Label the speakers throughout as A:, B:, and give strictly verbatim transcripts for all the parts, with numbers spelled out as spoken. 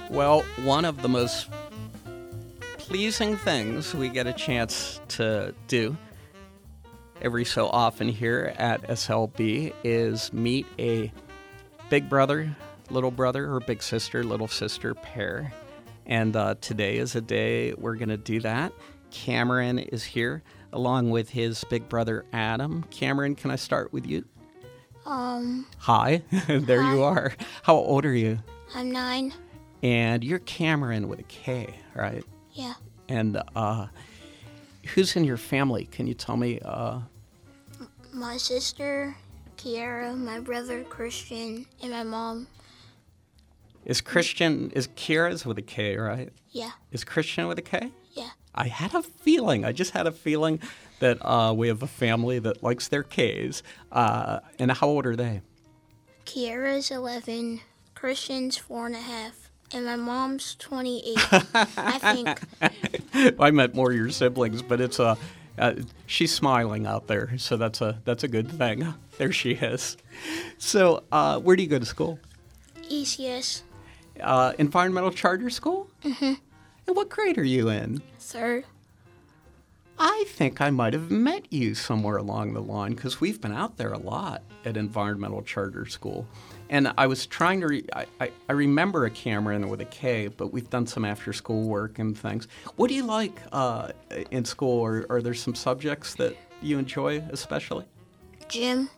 A: Well, one of the most pleasing things we get a chance to do every so often here at S L B is meet a big brother, little brother, or big sister, little sister pair. And uh, today is a day we're going to do that. Cameron is here along with his big brother, Adam. Cameron, can I start with you?
B: Um.
A: Hi. There
B: Hi.
A: you are. How old are you?
B: I'm nine.
A: And you're Cameron with a K, right?
B: Yeah.
A: And uh, who's in your family? Can you tell me? Uh,
B: My sister, Kiara, my brother, Christian, and my mom.
A: is Christian, is Kira's with a K, right?
B: Yeah.
A: Is Christian with a K?
B: Yeah.
A: I had a feeling, I just had a feeling that uh, we have a family that likes their Ks. Uh, and how old are they?
B: Kiara's eleven, Christian's four and a half, and my mom's twenty-eight. I think.
A: I meant more your siblings, but it's a, uh, she's smiling out there, so that's a that's a good thing. There she is. So, uh, where do you go to school?
B: E C S,
A: Uh, environmental charter school?
B: Mm-hmm.
A: And what grade are you in?
B: third.
A: I think I might have met you somewhere along the line because we've been out there a lot at environmental charter school. And I was trying to, re- I, I, I remember a Cameron with a K, but we've done some after school work and things. What do you like uh, in school? Or are there some subjects that you enjoy especially?
B: Gym,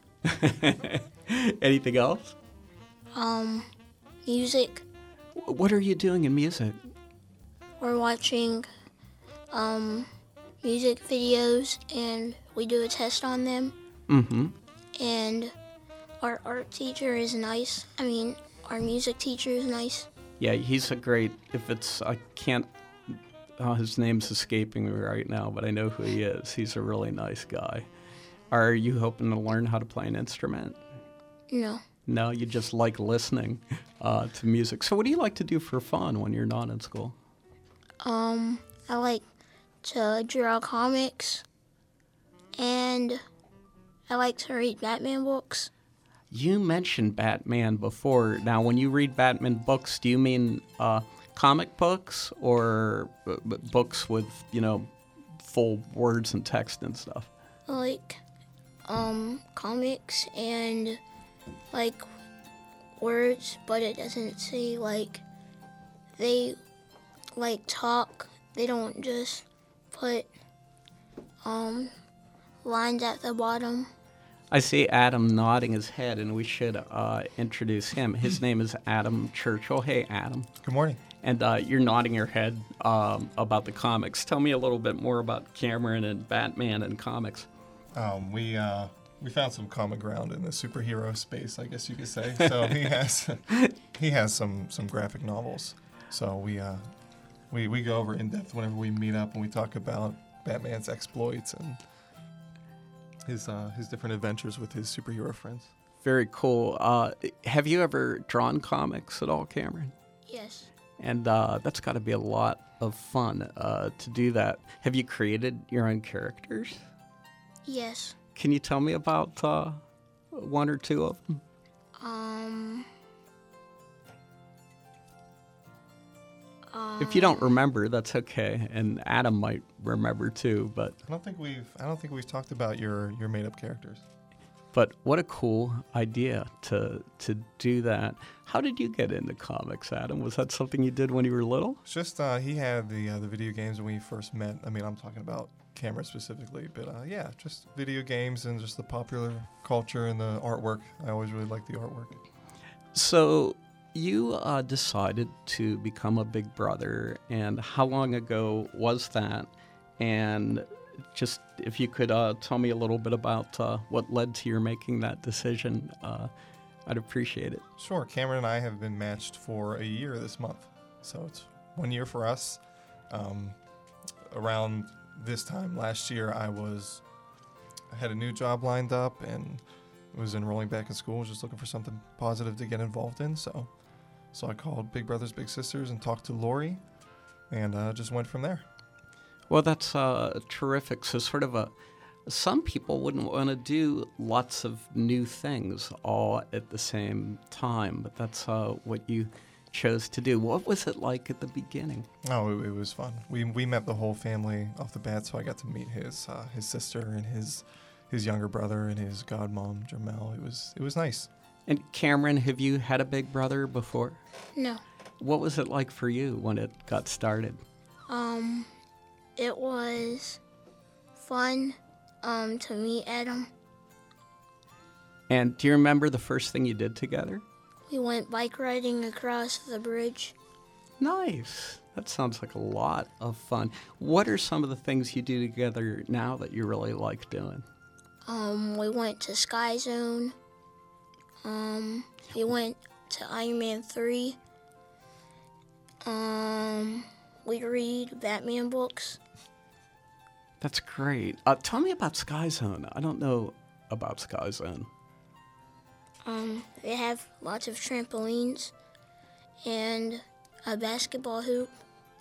A: Anything else?
B: um, music.
A: What are you doing in music?
B: We're watching, um, music videos, and we do a test on them.
A: Mm-hmm.
B: And our art teacher is nice. I mean, our music teacher is nice.
A: Yeah, he's a great, if it's, I can't, oh, his name's escaping me right now, but I know who he is. He's a really nice guy. Are you hoping to learn how to play an instrument?
B: No.
A: No, you just like listening uh, to music. So what do you like to do for fun when you're not in school?
B: Um, I like to draw comics, and I like to read Batman books.
A: You mentioned Batman before. Now, when you read Batman books, do you mean uh, comic books or b- b- books with, you know, full words and text and stuff?
B: I like, um, comics and, like, words, but it doesn't say, like, they, like, talk. They don't just put, um, lines at the bottom.
A: I see Adam nodding his head, and we should uh, introduce him. His name is Adam Churchill. Hey, Adam.
C: Good morning.
A: And uh, you're nodding your head um, about the comics. Tell me a little bit more about Cameron and Batman and comics.
C: Um, we uh, we found some common ground in the superhero space, I guess you could say. So he has he has some, some graphic novels. So we uh, we we go over in depth whenever we meet up and we talk about Batman's exploits and his uh, his different adventures with his superhero friends.
A: Very cool. Uh, have you ever drawn comics at all, Cameron?
B: Yes.
A: And uh, that's got to be a lot of fun uh, to do that. Have you created your own characters?
B: Yes.
A: Can you tell me about uh, one or two of them?
B: Um...
A: If you don't remember, that's okay, and Adam might remember too. But
C: I don't think we've I don't think we've talked about your, your made up characters.
A: but what a cool idea to to do that. How did you get into comics, Adam? Was that something you did when you were little?
C: It's just uh, he had the uh, the video games when we first met. I mean, I'm talking about Cameron specifically, but uh, yeah, just video games and just the popular culture and the artwork. I always really liked the artwork.
A: So you uh, decided to become a big brother, and how long ago was that? And just if you could uh, tell me a little bit about uh, what led to your making that decision, uh, I'd appreciate it.
C: Sure. Cameron and I have been matched for a year this month, so it's one year for us. Um, around this time last year, I was I had a new job lined up and was enrolling back in school. Was just looking for something positive to get involved in. So, so I called Big Brothers Big Sisters and talked to Lori, and uh, just went from there.
A: Well, that's uh, terrific. So sort of a, some people wouldn't want to do lots of new things all at the same time, but that's uh, what you chose to do. What was it like at the beginning?
C: Oh, it, it was fun. We we met the whole family off the bat, so I got to meet his uh, his sister and his his younger brother and his godmom, Jamel. It was it was nice.
A: And Cameron, have you had a big brother before?
B: No.
A: What was it like for you when it got started?
B: Um, it was fun um, to meet Adam.
A: And do you remember the first thing you did together?
B: We went bike riding across the bridge.
A: Nice. That sounds like a lot of fun. What are some of the things you do together now that you really like doing?
B: Um, we went to Sky Zone. Um, we went to Iron Man three. Um, we read Batman books.
A: That's great. Uh, tell me about Sky Zone. I don't know about Sky Zone.
B: Um, they have lots of trampolines and a basketball hoop.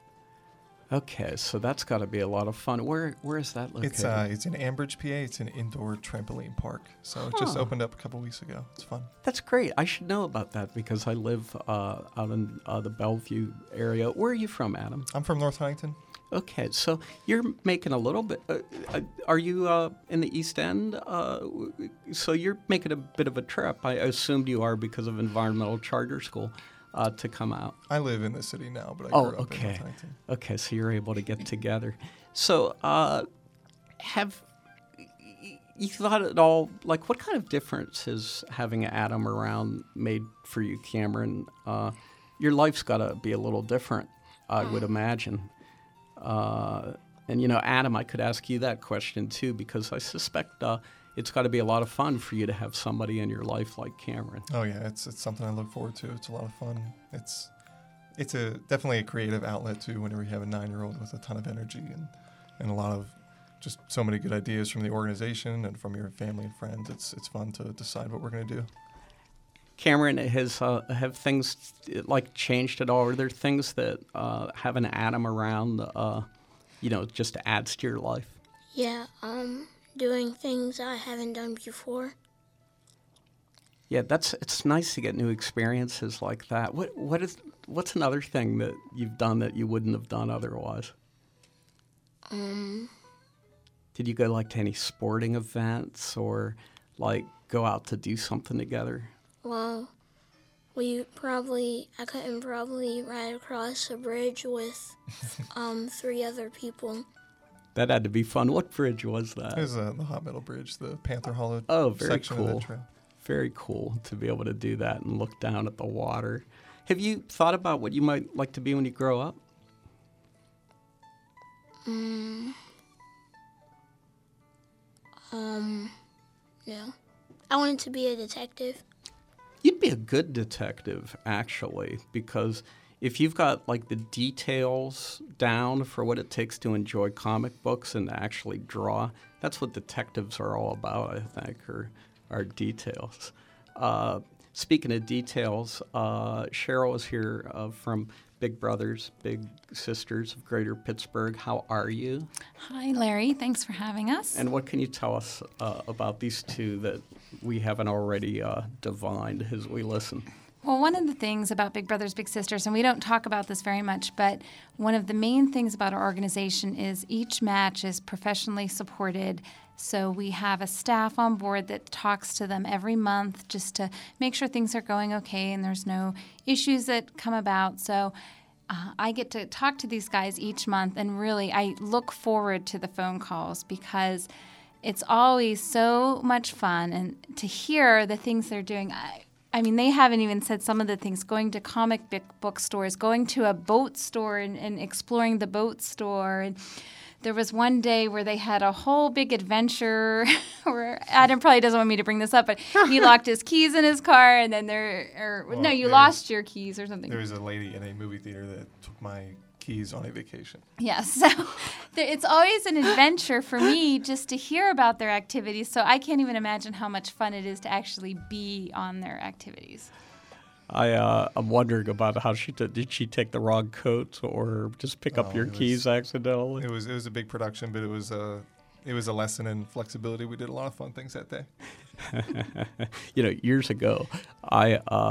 A: Okay, so that's got to be a lot of fun. Where Where is that located?
C: It's uh, it's in Ambridge, P A. It's an indoor trampoline park. So it just
A: Huh.
C: opened up a couple weeks ago. It's fun.
A: That's great. I should know about that because I live uh, out in uh, the Bellevue area. Where are you from, Adam?
C: I'm from North Huntington.
A: Okay, so you're making a little bit. Uh, uh, are you uh, in the East End? Uh, w- so you're making a bit of a trip. I assumed you are because of Environmental Charter School uh, to come out.
C: I live in the city now, but I
A: Oh,
C: grew up in
A: okay.
C: North Huntington.
A: Okay, so you're able to get together. So, uh, have y- you thought at all, like, what kind of difference has having Adam around made for you, Cameron? Uh, your life's got to be a little different, I would imagine. Uh, and, you know, Adam, I could ask you that question, too, because I suspect uh, it's got to be a lot of fun for you to have somebody in your life like Cameron.
C: Oh yeah, it's it's something I look forward to. It's a lot of fun. It's it's a definitely a creative outlet too. Whenever you have a nine-year-old with a ton of energy and and a lot of just so many good ideas from the organization and from your family and friends, it's it's fun to decide what we're gonna do.
A: Cameron, has uh, have things like changed at all? Are there things that uh, having Adam around, uh, you know, just adds to your life?
B: Yeah, um, doing things I haven't done before.
A: Yeah, that's it's nice to get new experiences like that. What what is what's another thing that you've done that you wouldn't have done otherwise?
B: Um,
A: Did you go like to any sporting events or like go out to do something together?
B: well, we probably, I couldn't probably ride across a bridge with um, three other people.
A: That had to be fun. What bridge was
C: It
A: that?
C: was uh, the Hot Metal Bridge, the Panther Hollow
A: Oh, very
C: section of
A: cool.
C: that trail.
A: Very cool to be able to do that and look down at the water. Have you thought about what you might like to be when you grow up?
B: Mm, um, no. I wanted to be a detective.
A: You'd be a good detective, actually, because if you've got like the details down for what it takes to enjoy comic books and to actually draw, that's what detectives are all about, I think, or are details. Uh, speaking of details, uh, Cheryl is here uh, from Big Brothers, Big Sisters of Greater Pittsburgh. How are you?
D: Hi, Larry. Thanks for having us.
A: And what can you tell us uh, about these two that we haven't already uh, divined as we listen?
D: Well, one of the things about Big Brothers Big Sisters, and we don't talk about this very much, but one of the main things about our organization is each match is professionally supported. So we have a staff on board that talks to them every month just to make sure things are going okay and there's no issues that come about. So uh, I get to talk to these guys each month, and really I look forward to the phone calls because it's always so much fun, and to hear the things they're doing. I, I mean, they haven't even said some of the things, going to comic book stores, going to a boat store and, and exploring the boat store. And there was one day where they had a whole big adventure where Adam probably doesn't want me to bring this up, but he locked his keys in his car, and then there, or
C: Well,
D: no, you
C: there's-
D: lost your keys or something.
C: There was a lady in a movie theater that took my keys on a vacation.
D: Yes, so there, it's always an adventure for me just to hear about their activities. So I can't even imagine how much fun it is to actually be on their activities.
A: I uh, I'm wondering about how she did. Did she take the wrong coat or just pick up
C: Oh,
A: your
C: it was-
A: keys accidentally?
C: It was it was a big production, but it was a it was a lesson in flexibility. We did a lot of fun things that day.
A: You know, years ago, I uh,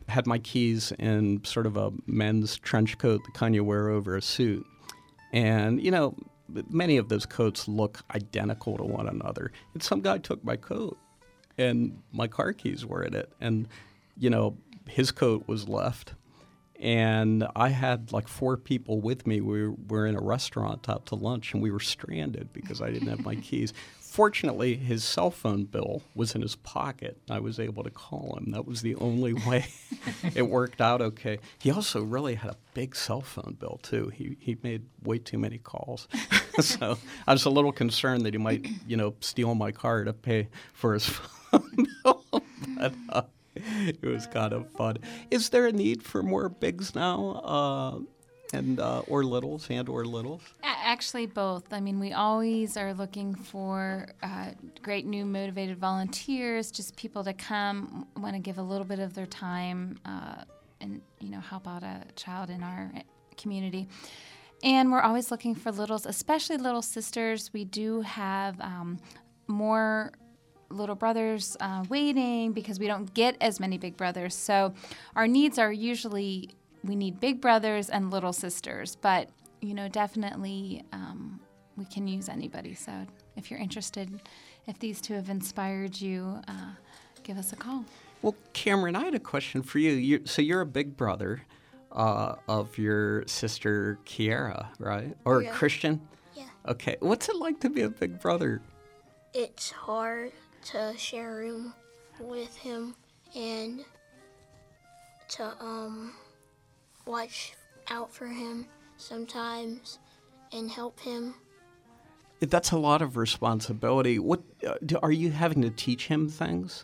A: had my keys in sort of a men's trench coat, the kind you wear over a suit. And, you know, many of those coats look identical to one another. And some guy took my coat, and my car keys were in it. And, you know, his coat was left. And I had like four people with me. We were in a restaurant out to lunch, and we were stranded because I didn't have my keys. Fortunately, his cell phone bill was in his pocket. I was able to call him. That was the only way it worked out okay. He also really had a big cell phone bill, too. He he made way too many calls. So I was a little concerned that he might, you know, steal my car to pay for his phone bill. But uh, it was kind of fun. Is there a need for more bigs now? Uh, And uh, or littles and or littles?
D: Actually, both. I mean, we always are looking for uh, great new motivated volunteers, just people to come, want to give a little bit of their time uh, and, you know, help out a child in our community. And we're always looking for littles, especially little sisters. We do have um, more little brothers uh, waiting because we don't get as many big brothers. So our needs are usually... We need big brothers and little sisters, but, you know, definitely um, we can use anybody. So if you're interested, if these two have inspired you, uh, give us a call.
A: Well, Cameron, I had a question for you. you so you're a big brother uh, of your sister Kiara, right? Or
B: Yeah.
A: Christian?
B: Yeah.
A: Okay. What's it like to be a big brother?
B: It's hard to share a room with him and to um watch out for him sometimes and help him.
A: That's a lot of responsibility. What uh, do, are you having to teach him things?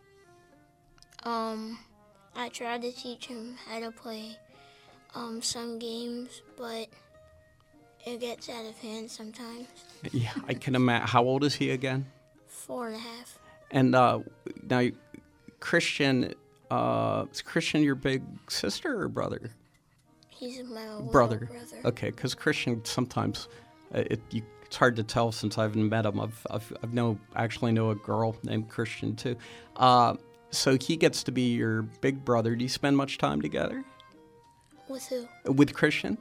B: Um, I tried to teach him how to play um, some games, but it gets out of hand sometimes.
A: Yeah, I can imagine. How old is he again?
B: Four and a half.
A: And uh, now, Christian, uh, is Christian your big sister or brother?
B: He's my little
A: Brother.
B: brother.
A: Okay, because Christian sometimes uh, it you, it's hard to tell since I haven't met him. I've I've, I've know actually know a girl named Christian too. Uh, so he gets to be your big brother. Do you spend much time together
B: With who?
A: with Christian?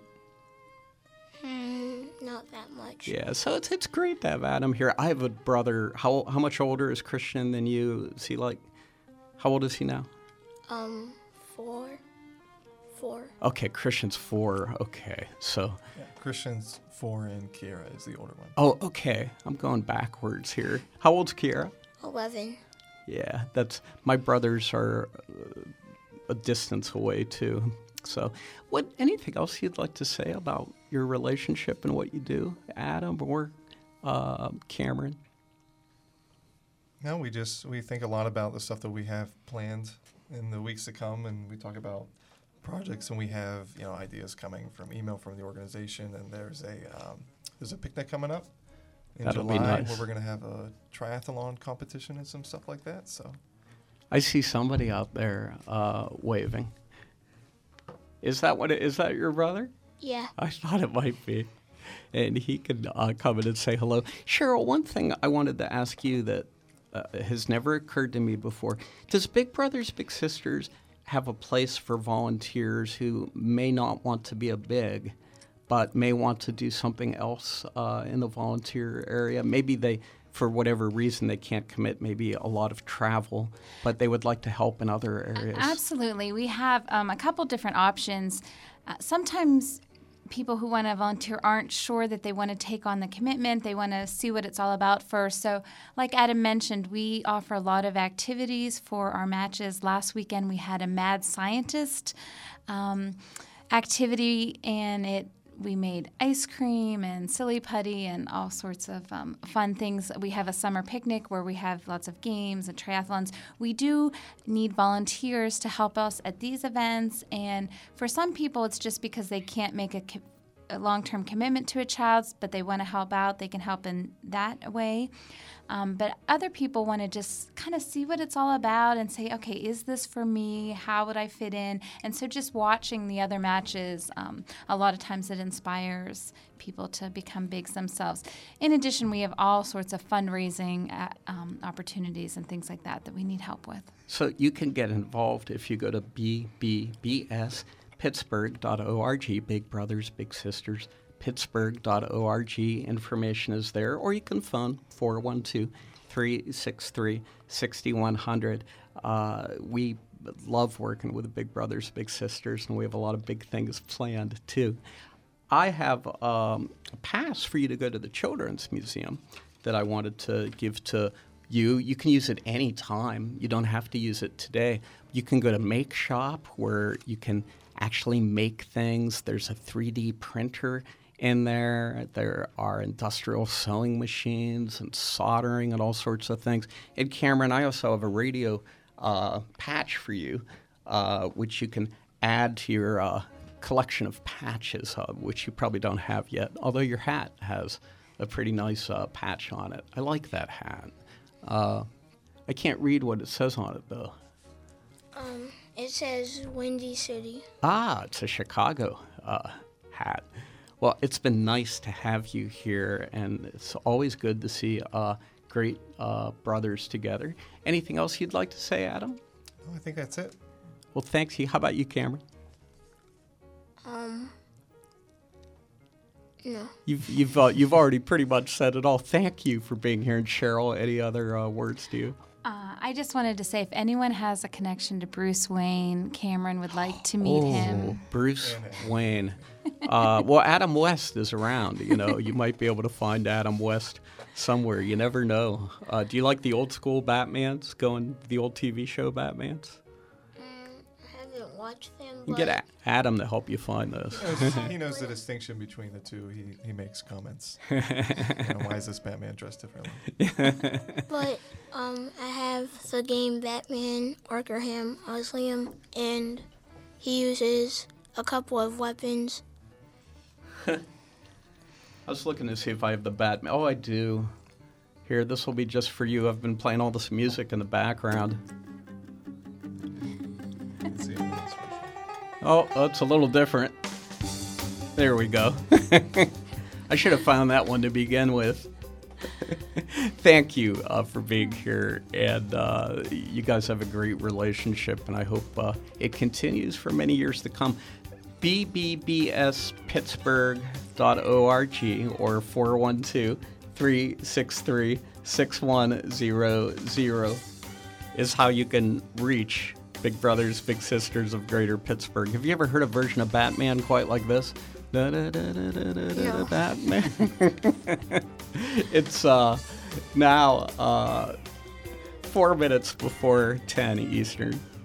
B: Hmm, not that much.
A: Yeah. So it's it's great to have Adam here. I have a brother. How how much older is Christian than you? Is he like? How old is he now?
B: Um, four. Four.
A: Okay, Christian's four. Okay, so.
C: Yeah, Christian's four and Kiara is the older one.
A: Oh, okay. I'm going backwards here. How old's Kiara?
B: Eleven.
A: Yeah, that's my brothers are uh, a distance away too. So, what? Anything else you'd like to say about your relationship and what you do, Adam or uh, Cameron?
C: No, we just we think a lot about the stuff that we have planned in the weeks to come, and we talk about projects, and we have you know ideas coming from email from the organization, and there's a um, there's a picnic coming up in
A: That'll be
C: July
A: nice.
C: where we're going to have a triathlon competition and some stuff like that. So
A: I see somebody out there uh, waving. Is that what? It, is that your brother?
B: Yeah.
A: I thought it might be. And he could uh, come in and say hello. Cheryl, one thing I wanted to ask you that uh, has never occurred to me before. Does Big Brothers Big Sisters have a place for volunteers who may not want to be a big, but may want to do something else uh, in the volunteer area? Maybe they, for whatever reason, they can't commit maybe a lot of travel, but they would like to help in other areas.
D: Absolutely. We have um, a couple different options. Uh, sometimes people who want to volunteer aren't sure that they want to take on the commitment. They want to see what it's all about first. So like Adam mentioned, we offer a lot of activities for our matches. Last weekend we had a mad scientist um, activity, and it we made ice cream and silly putty and all sorts of um, fun things. We have a summer picnic where we have lots of games and triathlons. We do need volunteers to help us at these events, and for some people it's just because they can't make a co- a long-term commitment to a child, but they want to help out, they can help in that way. Um, but other people want to just kind of see what it's all about and say, okay, is this for me? How would I fit in? And so just watching the other matches, um, a lot of times it inspires people to become bigs themselves. In addition, we have all sorts of fundraising at, um, opportunities and things like that that we need help with.
A: So you can get involved if you go to b b b s pittsburgh dot org, Big Brothers Big Sisters pittsburgh dot org. Information is there, or you can phone four one two, three six three, six one zero zero. Uh, we love working with the Big Brothers Big Sisters, and we have a lot of big things planned too. I have um, a pass for you to go to the Children's Museum that I wanted to give to you. You can use it any time. You don't have to use it today. You can go to Make Shop, where you can actually make things. There's a three D printer in there. There are industrial sewing machines and soldering and all sorts of things. And Cameron, I also have a radio uh, patch for you, uh, which you can add to your uh, collection of patches, uh, which you probably don't have yet, although your hat has a pretty nice uh, patch on it. I like that hat. Uh, I can't read what it says on it, though.
B: Um, it says Windy City.
A: Ah, it's a Chicago uh, hat. Well, it's been nice to have you here, and it's always good to see uh, great uh, brothers together. Anything else you'd like to say, Adam?
C: No, I think that's it.
A: Well, thanks. How about you, Cameron?
B: Um, no.
A: You've you've uh, you've already pretty much said it all. Thank you for being here. And Cheryl, any other uh, words to you?
D: Uh, I just wanted to say, if anyone has a connection to Bruce Wayne, Cameron would like to meet
A: oh,
D: him.
A: Bruce Wayne. Uh, well, Adam West is around. You know, you might be able to find Adam West somewhere. You never know. Uh, do you like the old school Batmans? Going the old T V show Batmans?
B: Watch them.
A: You get a- Adam to help you find those.
C: He knows, he knows the distinction between the two. He he makes comments. You know, why is this Batman dressed differently?
B: But um, I have the game Batman Arkham Asylum, and he uses a couple of weapons.
A: I was looking to see if I have the Batman. Oh, I do. Here, this will be just for you. I've been playing all this music in the background.
C: Let's see if that's right.
A: Oh, that's a little different. There we go. I should have found that one to begin with. Thank you uh, for being here, and uh, you guys have a great relationship, and I hope uh, it continues for many years to come. b b b s pittsburgh dot org or four one two, three six three, six one zero zero is how you can reach Big Brothers, Big Sisters of Greater Pittsburgh. Have you ever heard a version of Batman quite like this? Da, da, da, da, da, da,
B: No.
A: Batman. It's uh, now uh, four minutes before ten Eastern.